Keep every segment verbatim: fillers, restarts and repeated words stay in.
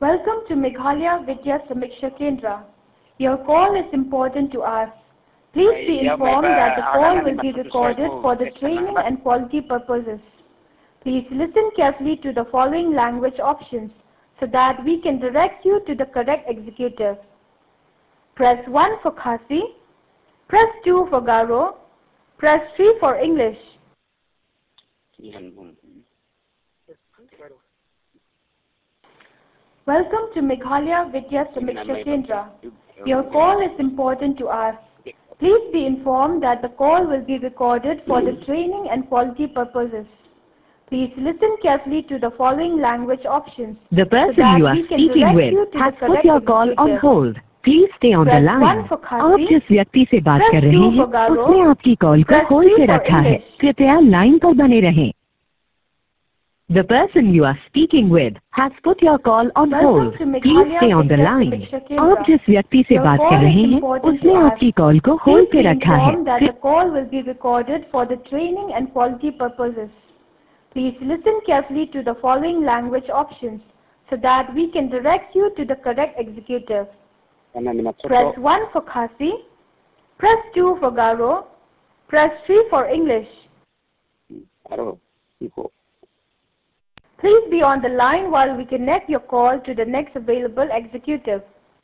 Welcome to Meghalaya Vidya Samiksha Kendra. Your call is important to us. Please be informed that the call will be recorded for the training and quality purposes. Please listen carefully to the following language options so that we can direct you to the correct executive. Press one for Khasi, press two for Garo, press three for English. Welcome to Meghalaya Vidya Samiksha Kendra. Your call is important to us. Please be informed that the call will be recorded for the training and quality purposes. Please listen carefully to the following language options. The person so you are speaking with has put your call on hold. Please stay on the Press line. one for आप Khasi, जिस व्यक्ति से बात press कर रहे two हैं for Garo, उसने आपकी कॉल को press होल्ड three पे for रखा है। English. कृपया लाइन पर बने रहें। The person you are speaking with has put your call on Welcome hold. to Please Meghalaya stay on the Vidya line. Samiksha Kendra. आप जिस व्यक्ति से Your बात call कर is रहे हैं important उसने to us. आपकी कॉल को Please होल्ड पे be रखा है। informed that the call will be recorded for the training and quality purposes. Please listen carefully to the following language options so that we can direct you to the correct executive. Press one for Khasi, press two for Garo, press three for English. Please be on the line while we connect your call to the next available executive.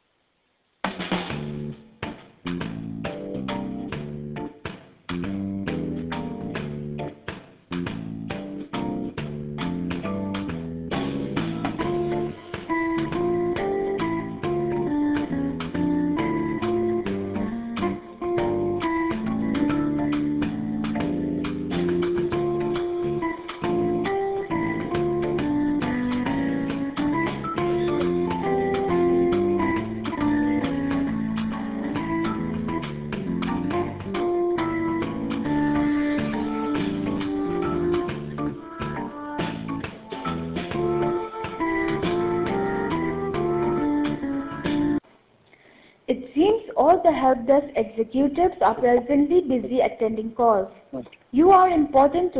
It seems all the help desk executives are presently busy attending calls. You are important to